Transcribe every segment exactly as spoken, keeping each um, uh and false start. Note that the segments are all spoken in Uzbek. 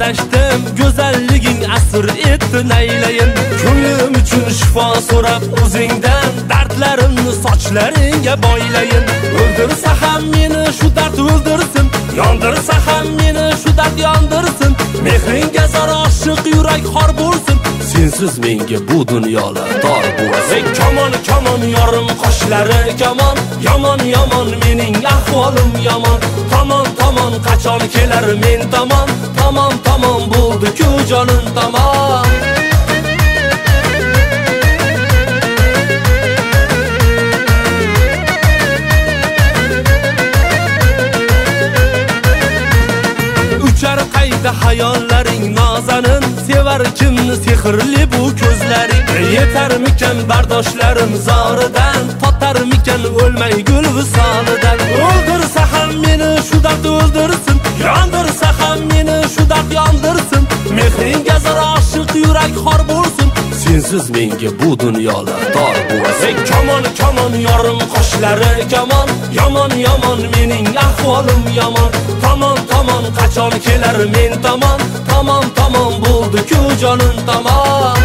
adashdim, go'zalliging asr etdi naylayin. Ko'nglim uchun shifo so'rab o'zingdan, dardlarimni sochlaringga boylayin. O'ldirsa ham meni shu dard o'ldirsin, yondirsa ham meni shu dard yondirsin. Mehringga zor oshiq yurak xor bo'lsin, sensiz menga bu dunyolar tor bo'lsin. Kamon kamon yorim qoshlari kamon, yomon yomon mening ahvolim yomon. Tomon tomon qachon kelar men tomon, tomon tomon bo'ldi-ku jonim tomon. Uchar qayda hayollaring nozanin, sevar kimni sehrli bu ko'zlaring. Yetarmikan bardoshlarim zoridan, totarmikan o'lmay gul visolidan. O'ldirsa ham meni shu dard o'ldirsin, yondirsa ham meni shu dard yondirsin. Mehringga zor oshiq yurak xor bo'lsin, sensiz menga bu dunyolar tor bo'lsin. Kamon kamon yorim qoshlari kamon, yomon yomon mening ahvolim yomon. Tomon tomon qachon kelar men tomon, tomon tomon bo'ldi-ku jonim tomon.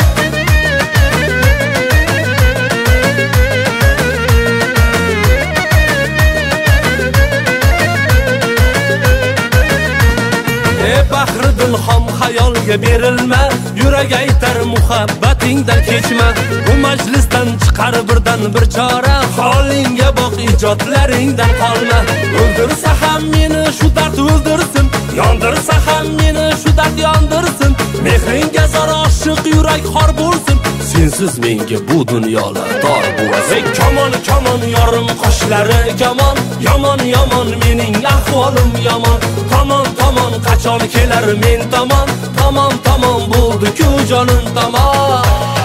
Bahri dilhom xayolga berilma, yurak aytar muhabbatingdan kechma. Bu majlisdan chiqar birdan bir chora, holingga boq ijodlaringdan qolma. O'ldirsa ham meni shu dard o'ldirsin, yondirsa ham meni shu dard yondirsin. Mehringga zor oshiq yurak xor bo'lsin, sensiz menga bu dunyolar tor bo'lsin. Kamon kamon yorim qoshlari kamon, yomon yomon mening ahvolim yomon. Tomon tomon qachon kelar men tomon, tomon tomon bo'ldi-ku jonim tomon.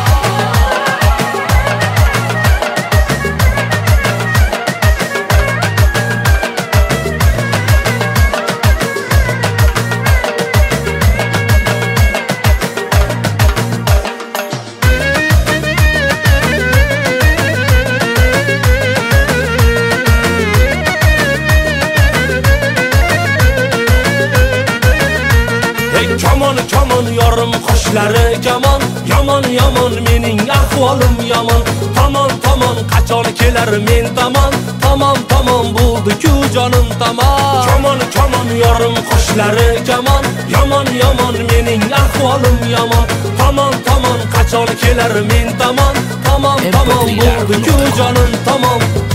Kamon kamon yorim qoshlari kamon, yomon yomon mening ahvolim yomon. Tomon tomon qachon kelar men tomon, tomon tomon bo'ldi-ku jonim tomon. Kamon kamon yorim qoshlari kamon, yomon yomon mening ahvolim yomon. Tomon tomon qachon kelar men tomon, tomon tomon bo'ldi-ku jonim tomon.